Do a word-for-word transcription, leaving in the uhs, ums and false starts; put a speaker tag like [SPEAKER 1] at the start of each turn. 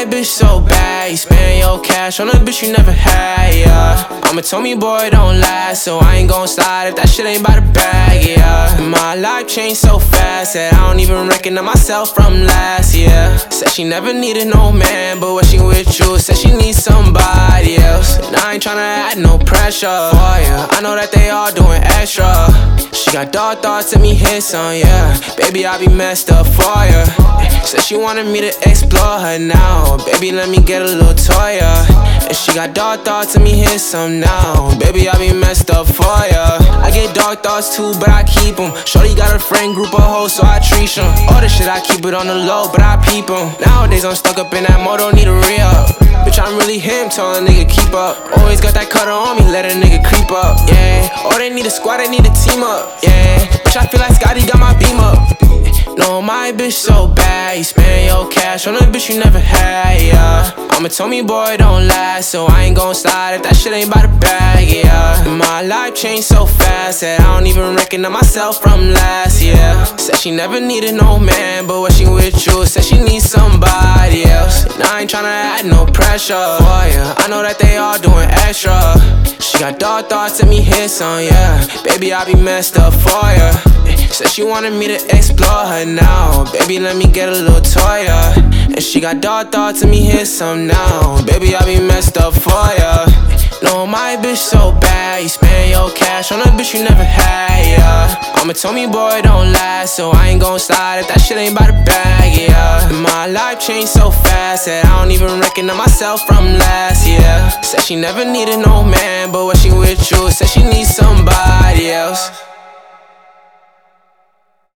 [SPEAKER 1] my bitch so bad, you spend your cash on a bitch you never had, yeah. Mama told me, boy, don't last, so I ain't gon' slide if that shit ain't by the bag, yeah. My life changed so fast that I don't even recognize myself from last year. Said she never needed no man, but when she with you, said she needs somebody else. And I ain't tryna add no pressure for ya, I know that they all doing extra. She got dark thoughts, let me hit some, yeah. Baby, I be messed up for ya. Said she wanted me to explore her now. Baby, let me get a little toy, yeah. And she got dark thoughts, let me hit some now. Baby, I be messed up for ya. I get dark thoughts too, but I keep them. Shorty got a friend group of hoes, so I treat them. All the shit, I keep it on the low, but I peep them. Nowadays, I'm stuck up in that mode, don't need a re-up. Bitch, I'm really him, tell a nigga keep up. Always got that cutter on me, let a nigga creep up, yeah. Oh, they need a squad, they need a team up, yeah. Bitch, I feel like Scotty got my beam up. No, my bitch so bad, you spend your cash on a bitch you never had, yeah. Mama told me, boy, don't last, so I ain't gon' slide if that shit ain't by the bag, yeah. My life changed so fast that I don't even recognize myself from last year. Said she never needed no man, but when she with you, said she needs somebody else. And I ain't tryna add no pressure for ya, I know that they all doing extra. She got dark thoughts, let me hit some, yeah. Baby, I be messed up for ya. Said she wanted me to explore her now. Baby, let me get a little toy, yeah. And she got dark thoughts, let me hit some now. Baby, I be messed up for ya. No, my bitch so bad, you spend your cash on a bitch you never had, yeah. Mama told me, boy, don't last, so I ain't gon' slide if that shit ain't by the bag, yeah. My life changed so fast that I don't even recognize myself from last year. Said she never needed no man, but when she with you, said she needs somebody else.